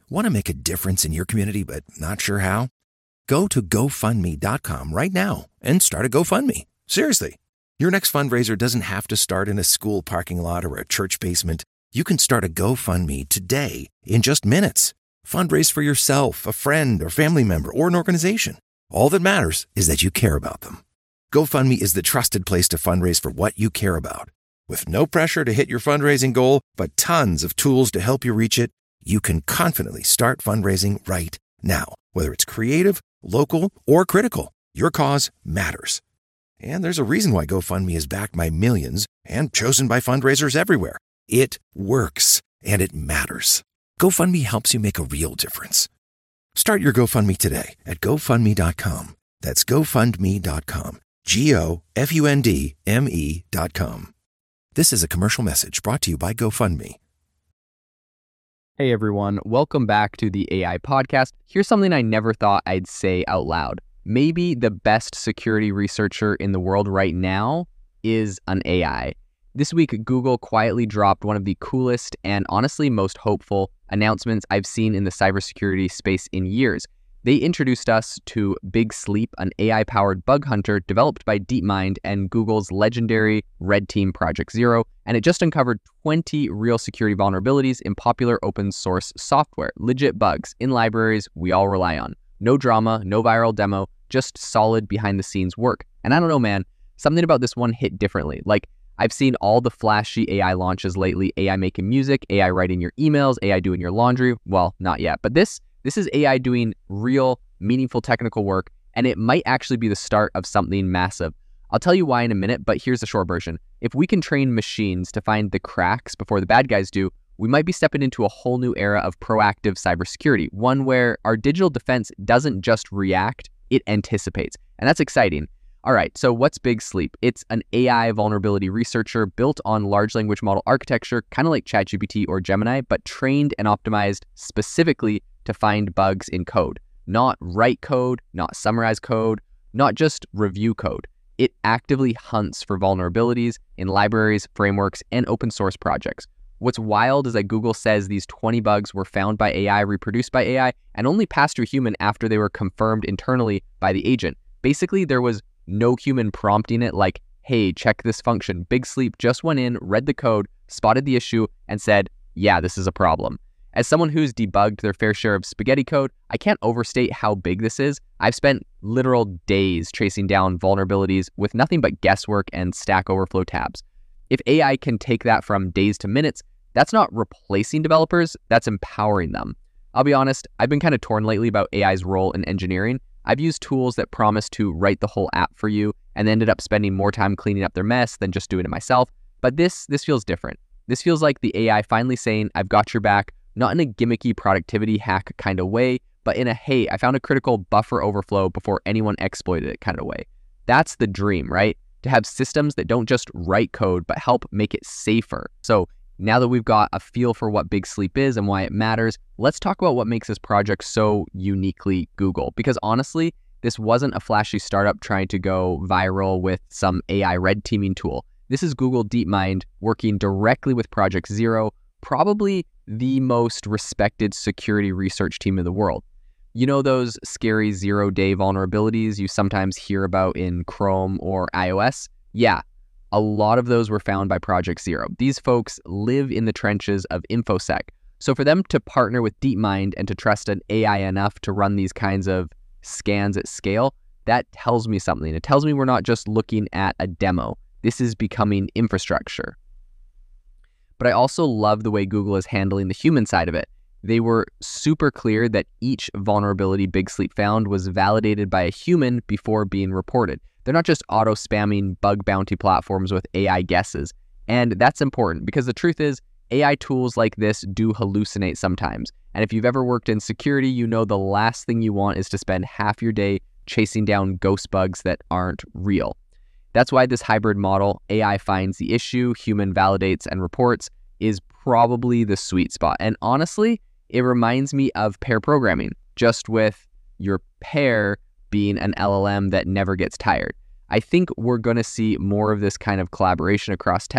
Want to make a difference in your community but not sure how? Go to GoFundMe.com right now and start a GoFundMe. Seriously. Your next fundraiser doesn't have to start in a school parking lot or a church basement. You can start a GoFundMe today in just minutes. Fundraise for yourself, a friend or family member, or an organization. All that matters is that you care about them. GoFundMe is the trusted place to fundraise for what you care about. With no pressure to hit your fundraising goal, but tons of tools to help you reach it, you can confidently start fundraising right now. Whether it's creative, local, or critical, your cause matters. And there's a reason why GoFundMe is backed by millions and chosen by fundraisers everywhere. It works, and it matters. GoFundMe helps you make a real difference. Start your GoFundMe today at GoFundMe.com. That's GoFundMe.com. GoFundMe.com. This is a commercial message brought to you by GoFundMe. Hey everyone, welcome back to the AI podcast. Here's something I never thought I'd say out loud. Maybe the best security researcher in the world right now is an AI. This week, Google quietly dropped one of the coolest and honestly most hopeful announcements I've seen in the cybersecurity space in years. They introduced us to Big Sleep, an AI-powered bug hunter developed by DeepMind and Google's legendary Red Team Project Zero, and it just uncovered 20 real security vulnerabilities in popular open source software, legit bugs in libraries we all rely on. No drama, no viral demo, just solid behind-the-scenes work. And I don't know, man, something about this one hit differently. Like, I've seen all the flashy AI launches lately, AI making music, AI writing your emails, AI doing your laundry. Well, not yet, but this is AI doing real, meaningful technical work, and it might actually be the start of something massive. I'll tell you why in a minute, but here's the short version. If we can train machines to find the cracks before the bad guys do, we might be stepping into a whole new era of proactive cybersecurity, one where our digital defense doesn't just react, it anticipates. And that's exciting. All right, so what's Big Sleep? It's an AI vulnerability researcher built on large language model architecture, kind of like ChatGPT or Gemini, but trained and optimized specifically to find bugs in code. Not write code, not summarize code, not just review code. It actively hunts for vulnerabilities in libraries, frameworks, and open source projects. What's wild is that Google says these 20 bugs were found by AI, reproduced by AI, and only passed through human after they were confirmed internally by the agent. Basically, there was no human prompting it like, hey, check this function. Big Sleep just went in, read the code, spotted the issue, and said, yeah, this is a problem. As someone who's debugged their fair share of spaghetti code, I can't overstate how big this is. I've spent literal days tracing down vulnerabilities with nothing but guesswork and Stack Overflow tabs. If AI can take that from days to minutes, that's not replacing developers, that's empowering them. I'll be honest, I've been kind of torn lately about AI's role in engineering. I've used tools that promise to write the whole app for you and ended up spending more time cleaning up their mess than just doing it myself. But this feels different. This feels like the AI finally saying, I've got your back, not in a gimmicky productivity hack kind of way, but in a, hey, I found a critical buffer overflow before anyone exploited it kind of way. That's the dream, right? To have systems that don't just write code, but help make it safer. So now that we've got a feel for what Big Sleep is and why it matters, let's talk about what makes this project so uniquely Google. Because honestly, this wasn't a flashy startup trying to go viral with some AI red teaming tool. This is Google DeepMind working directly with Project Zero, probably the most respected security research team in the world. You know those scary zero-day vulnerabilities you sometimes hear about in Chrome or iOS? Yeah, a lot of those were found by Project Zero. These folks live in the trenches of InfoSec. So for them to partner with DeepMind and to trust an AI enough to run these kinds of scans at scale, that tells me something. It tells me we're not just looking at a demo. This is becoming infrastructure. But I also love the way Google is handling the human side of it. They were super clear that each vulnerability Big Sleep found was validated by a human before being reported. They're not just auto-spamming bug bounty platforms with AI guesses. And that's important because the truth is, AI tools like this do hallucinate sometimes. And if you've ever worked in security, you know the last thing you want is to spend half your day chasing down ghost bugs that aren't real. That's why this hybrid model, AI finds the issue, human validates and reports, is probably the sweet spot. And honestly, it reminds me of pair programming, just with your pair being an LLM that never gets tired. I think we're going to see more of this kind of collaboration across tech,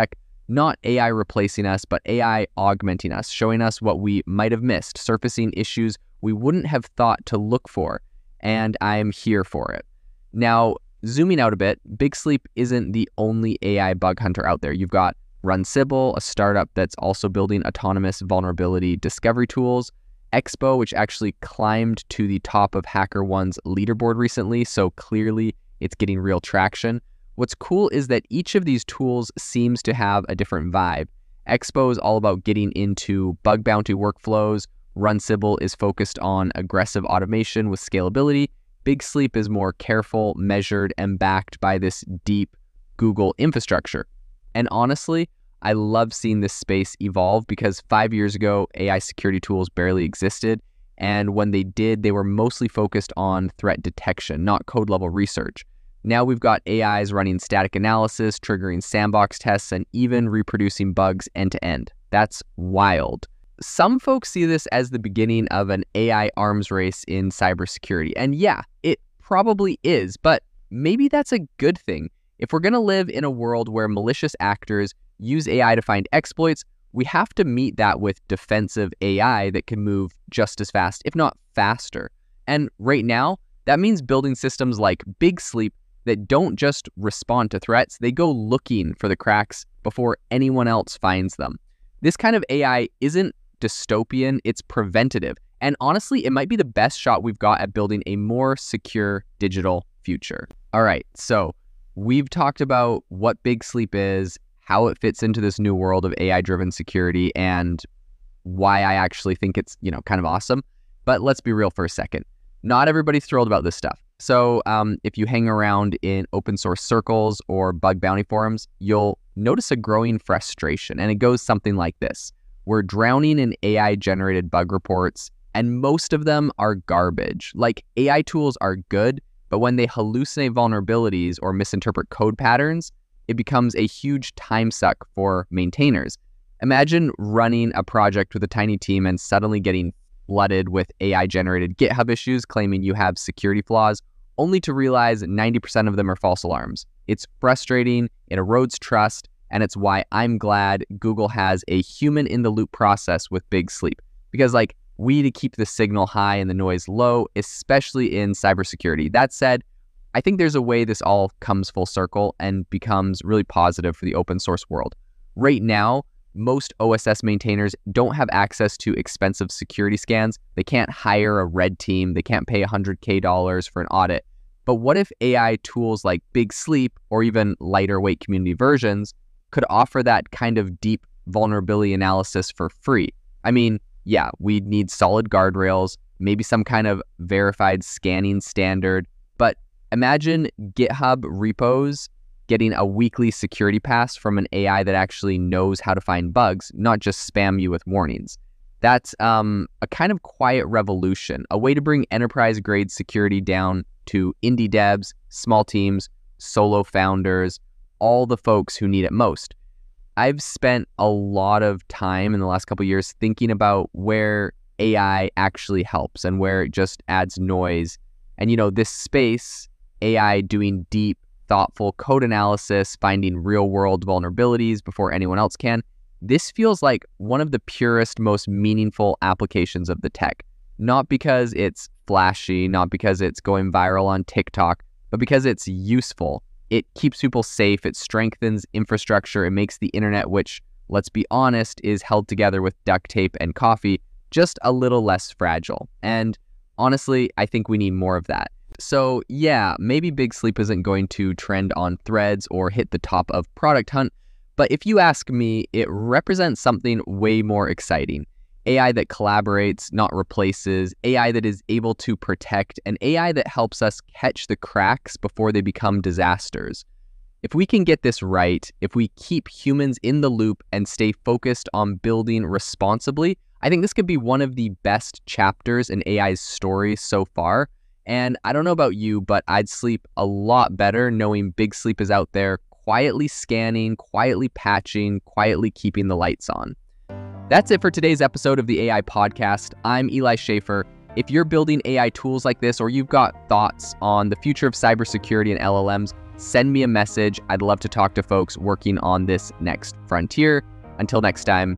Not AI replacing us, but AI augmenting us, showing us what we might have missed, surfacing issues we wouldn't have thought to look for, and I'm here for it. Now, zooming out a bit, Big Sleep isn't the only AI bug hunter out there. You've got Runcible, a startup that's also building autonomous vulnerability discovery tools, Expo, which actually climbed to the top of HackerOne's leaderboard recently, so clearly it's getting real traction. What's cool is that each of these tools seems to have a different vibe. Expo is all about getting into bug bounty workflows. Runcible is focused on aggressive automation with scalability. Big Sleep is more careful, measured, and backed by this deep Google infrastructure. And honestly, I love seeing this space evolve because 5 years ago, AI security tools barely existed. And when they did, they were mostly focused on threat detection, not code level research. Now we've got AIs running static analysis, triggering sandbox tests, and even reproducing bugs end to end. That's wild. Some folks see this as the beginning of an AI arms race in cybersecurity. And yeah, it probably is, but maybe that's a good thing. If we're going to live in a world where malicious actors use AI to find exploits, we have to meet that with defensive AI that can move just as fast, if not faster. And right now, that means building systems like Big Sleep that don't just respond to threats, they go looking for the cracks before anyone else finds them. This kind of AI isn't dystopian, it's preventative. And honestly, it might be the best shot we've got at building a more secure digital future. All right, so we've talked about what Big Sleep is, how it fits into this new world of AI-driven security, and why I actually think it's, kind of awesome. But let's be real for a second. Not everybody's thrilled about this stuff. So if you hang around in open source circles or bug bounty forums, you'll notice a growing frustration. And it goes something like this. We're drowning in AI-generated bug reports, and most of them are garbage. Like, AI tools are good, but when they hallucinate vulnerabilities or misinterpret code patterns, it becomes a huge time suck for maintainers. Imagine running a project with a tiny team and suddenly getting flooded with AI-generated GitHub issues claiming you have security flaws, only to realize 90% of them are false alarms. It's frustrating, it erodes trust, and it's why I'm glad Google has a human-in-the-loop process with Big Sleep. Because, we need to keep the signal high and the noise low, especially in cybersecurity. That said, I think there's a way this all comes full circle and becomes really positive for the open source world. Right now, most OSS maintainers don't have access to expensive security scans. They can't hire a red team. They can't pay $100K for an audit. But what if AI tools like Big Sleep or even lighter weight community versions could offer that kind of deep vulnerability analysis for free? I mean, yeah, we'd need solid guardrails, maybe some kind of verified scanning standard, but imagine GitHub repos getting a weekly security pass from an AI that actually knows how to find bugs, not just spam you with warnings. That's a kind of quiet revolution, a way to bring enterprise-grade security down to indie devs, small teams, solo founders, all the folks who need it most. I've spent a lot of time in the last couple of years thinking about where AI actually helps and where it just adds noise. And this space, AI doing deep, thoughtful code analysis, finding real-world vulnerabilities before anyone else can, this feels like one of the purest, most meaningful applications of the tech. Not because it's flashy, not because it's going viral on TikTok, but because it's useful. It keeps people safe, it strengthens infrastructure, it makes the internet, which, let's be honest, is held together with duct tape and coffee, just a little less fragile. And honestly, I think we need more of that. So yeah, maybe Big Sleep isn't going to trend on Threads or hit the top of Product Hunt, but if you ask me, it represents something way more exciting. AI that collaborates, not replaces, AI that is able to protect, and AI that helps us catch the cracks before they become disasters. If we can get this right, if we keep humans in the loop and stay focused on building responsibly, I think this could be one of the best chapters in AI's story so far. And I don't know about you, but I'd sleep a lot better knowing Big Sleep is out there quietly scanning, quietly patching, quietly keeping the lights on. That's it for today's episode of the AI Podcast. I'm Eli Schaefer. If you're building AI tools like this, or you've got thoughts on the future of cybersecurity and LLMs, send me a message. I'd love to talk to folks working on this next frontier. Until next time,